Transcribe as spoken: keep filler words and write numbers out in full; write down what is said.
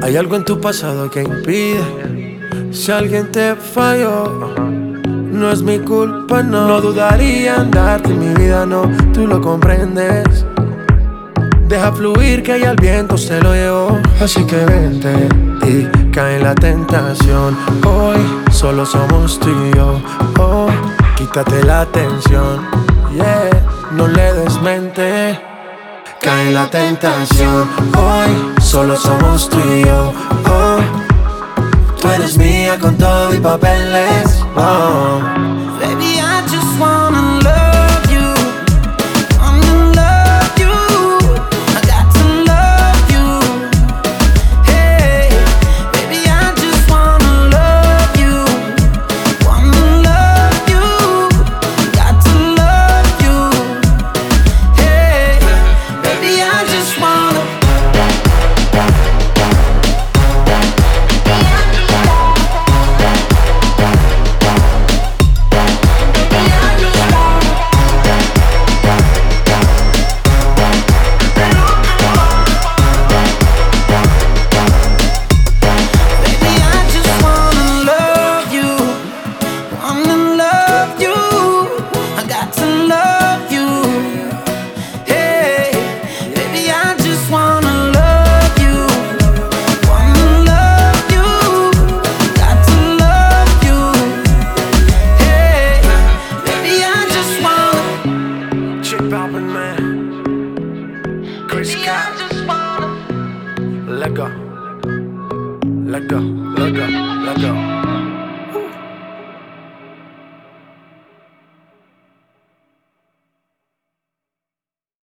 Hay algo en tu pasado que impide. Si alguien te falló, no es mi culpa, no. No dudaría en darte mi vida, no, tú lo comprendes. Deja fluir que ya el viento se lo llevó. Así que vente y cae en la tentación. Hoy solo somos tú y yo. Oh, quítate la tensión, yeah, no le des mente. Cae en la tentación. Hoy solo somos tú y yo. Oh, tú eres mía con todo y papeles. Oh, Baby, I just wanna love you. Wanna love you. I got to love you. Hey, baby, I just wanna love you. Wanna love you. Got to love you. Hey, baby, I just wanna. Chris Cat. Let go. Let go. Let go. Let go.